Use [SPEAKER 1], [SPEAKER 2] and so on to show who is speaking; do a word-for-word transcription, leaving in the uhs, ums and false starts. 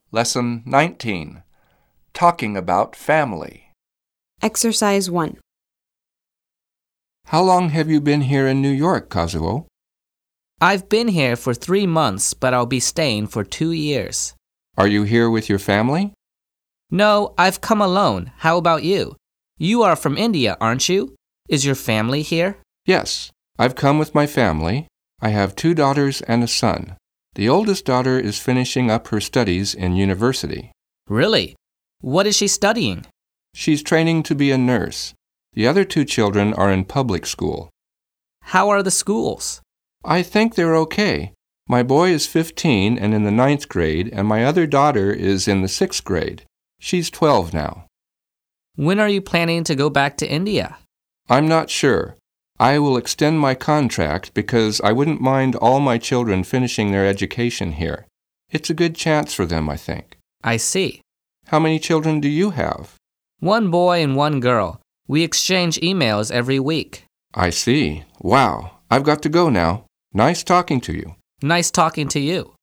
[SPEAKER 1] Lesson nineteen. Talking about family.
[SPEAKER 2] Exercise one.
[SPEAKER 1] How long have you been here in New York, Kazuo?
[SPEAKER 3] I've been here for three months, but I'll be staying for two years.
[SPEAKER 1] Are you here with your family?
[SPEAKER 3] No, I've come alone. How about you? You are from India, aren't you? Is your family here?
[SPEAKER 1] Yes, I've come with my family. I have two daughters and a son. The oldest daughter is finishing up her studies in university.
[SPEAKER 3] Really? What is she studying?
[SPEAKER 1] She's training to be a nurse. The other two children are in public school.
[SPEAKER 3] How are the schools?
[SPEAKER 1] I think they're okay. My boy is fifteen and in the ninth grade, and my other daughter is in the sixth grade. She's twelve now.
[SPEAKER 3] When are you planning to go back to India?
[SPEAKER 1] I'm not sure. I will extend my contract because I wouldn't mind all my children finishing their education here. It's a good chance for them, I think.
[SPEAKER 3] I see.
[SPEAKER 1] How many children do you have?
[SPEAKER 3] One boy and one girl. We exchange emails every week.
[SPEAKER 1] I see. Wow. I've got to go now. Nice talking to you.
[SPEAKER 3] Nice talking to you.